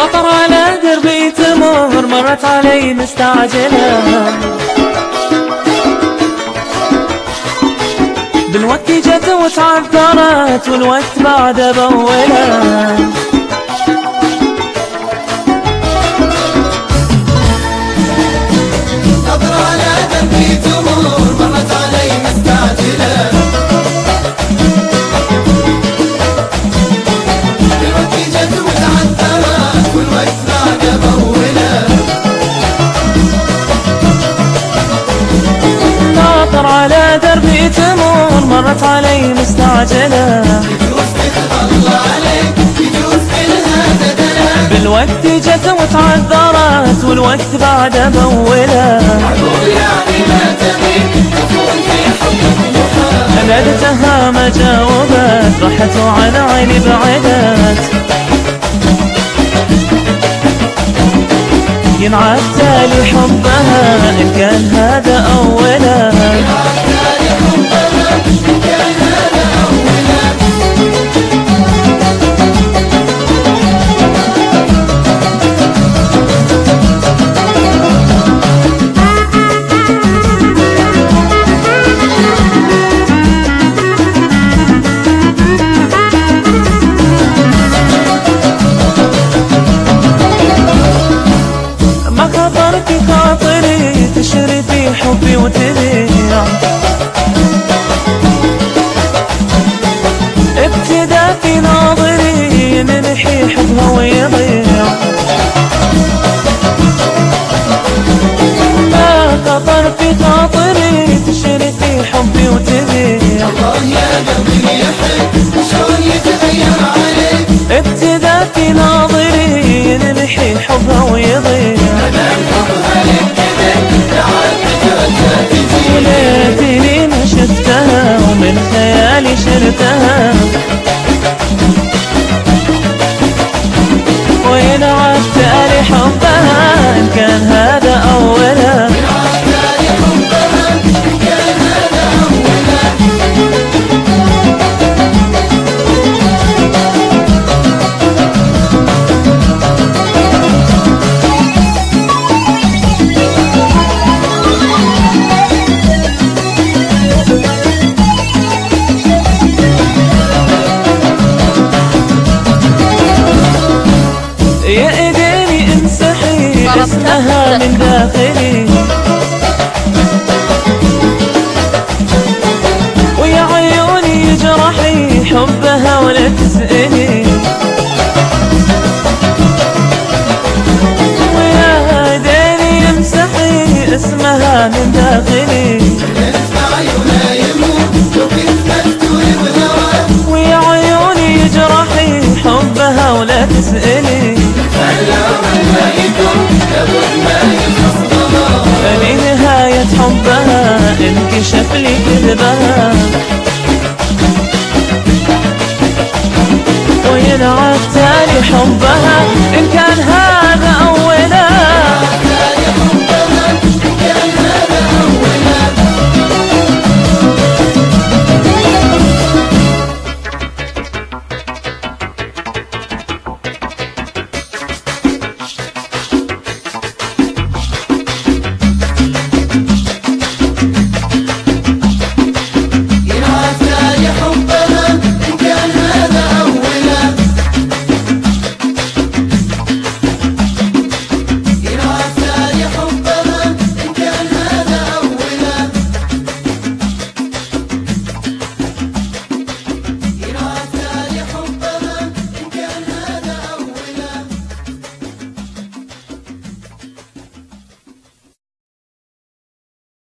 ناطر على دربي تمر، مرت علي مستعجلة، بالوقت جت وتعذرت والوقت بعد بوله. ناطر على دربي تمر، مرت علي مستعجلة، بالوقت جت وتعذرت والوقت بعد بوله. ناطر على دربي تمر، مرت علي مستعجلة، يجوز تتغلى عليك، يجوز إلها تدلك، بالوقت جت وتعذرت والوقت بعد بوله. معقول يعني ما تبي تكون في حبك محال؟ نادتها ما جاوبت، راحت وعن عيني بعدت، ينعاد تالي حبها إن كان هذا أوله. ما خطر في خاطري تشري في حبي وتبيع، ابتدى في ناظري ينحي حبها ويضيع. ما خطر في خاطري تشري في حبي وتبيع، الله يا قلبي يحب شلون يتغير عليك، ابتدى في ناظري ينحي حبها ويضيع. وليتني ما شفتها ومن خيالي شرتها، وين عدت لي حبها إن كان هذا أوله. يا ايديني امسحي اسمها من داخلي، ويا عيوني جرحي حبها ولا تسألي، ويا ايديني امسحي اسمها من داخلي، ويا عيوني جرحي حبها ولا تسألي. لنهاية حبها انكشف لي كذبها، وينعاد تالي حبها إن كان هذا